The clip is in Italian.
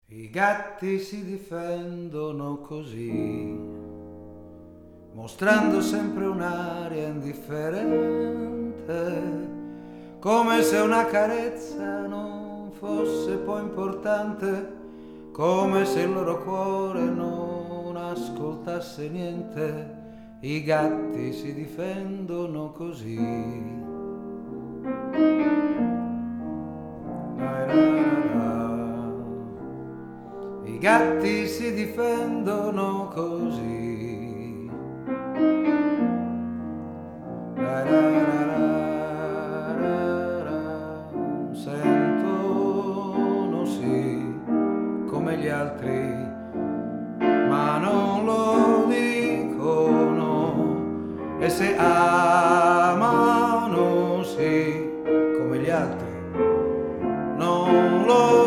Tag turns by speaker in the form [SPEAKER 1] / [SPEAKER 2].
[SPEAKER 1] I gatti si difendono così, mostrando sempre un'aria indifferente, come se una carezza non fosse poi importante, come se il loro cuore non ascoltasse niente. I gatti si difendono così. I gatti si difendono così. Sentono sì come gli altri, ma non lo dicono. E se amano sì come gli altri, non lo